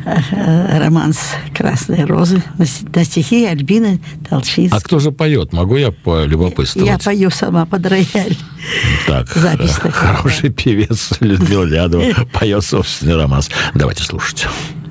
романс «Красные розы» на стихи Альбины Толчинской. А кто же поет? Могу я полюбопытствовать? Я пою сама под рояль. Так, запись такая. Хороший певец Людмила Лядова поет собственный романс. Давайте слушать.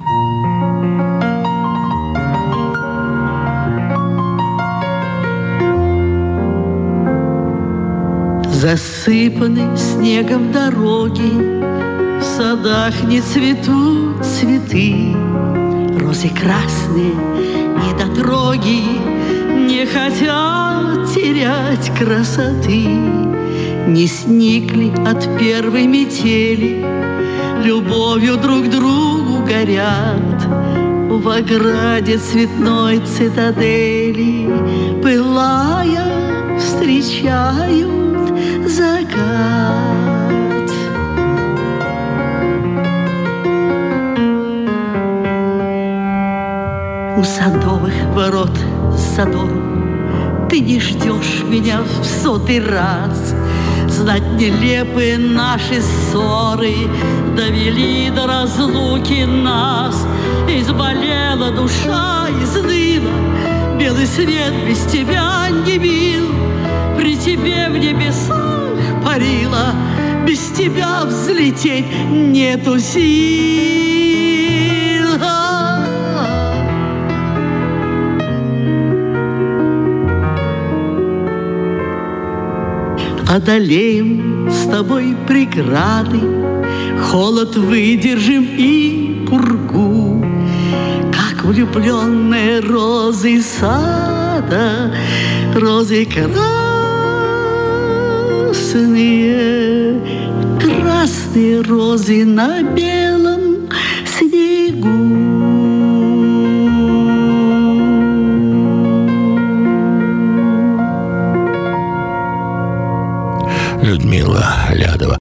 Засыпаны снегом дороги, в садах не цветут цветы. Розы красные, недотроги, не хотят терять красоты. Не сникли от первой метели, любовью друг к другу горят. В ограде цветной цитадели, пылая, встречают закат. У садовых ворот задору ты не ждешь меня в 100-й раз. Знать, нелепые наши ссоры довели до разлуки нас. Изболела душа, изныла, белый свет без тебя не бил. При тебе в небесах парила, без тебя взлететь нету сил. Одолеем с тобой преграды, холод выдержим и пургу, как влюбленные розы сада, розы красные, красные розы на белом снегу. Людмила Лядова.